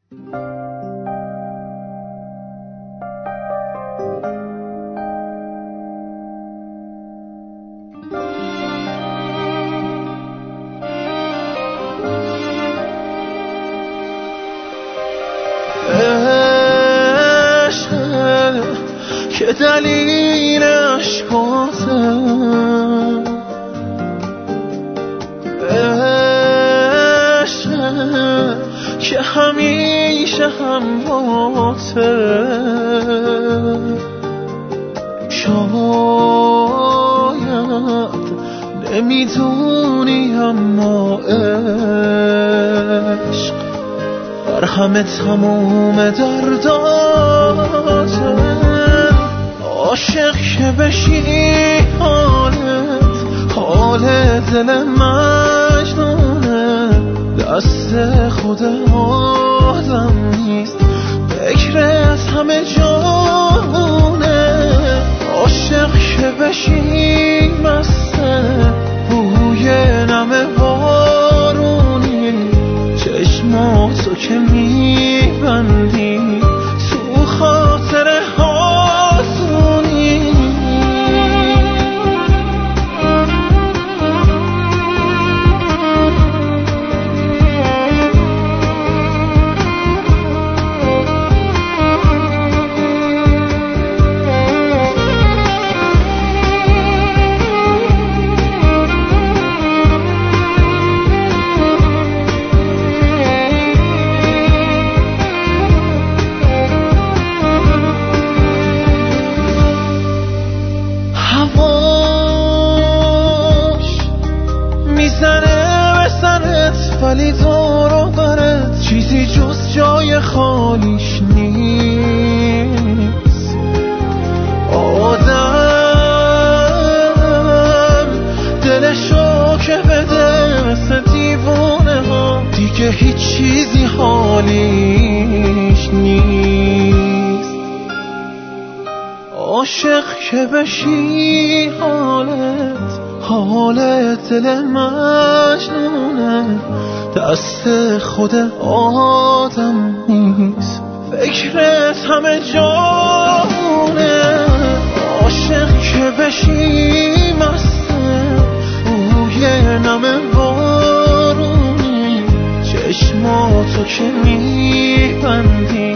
که دلیل عشقاتم عشق که همیشه همراته شاید نمیدونی اما عشق بر همه تموم درداته عاشق که بشی حال دل مجنونه دست خود آدم نیست فکرت همه جانونه عاشق که بشی مسته بوی نم بارونی چشماتو که میبندی تو خاطر ولی دور و برت چیزی جز جای خالیش نیست آدم دلشو که بده مثل دیوونه ها دیگه هیچ چیزی حالیش نیست عاشق که بشی حال دل مجنونه دست خود آدم نیست فکرت همه جانونه عاشق که بشی مسته بوی نم بارونی چشماتو که میبندی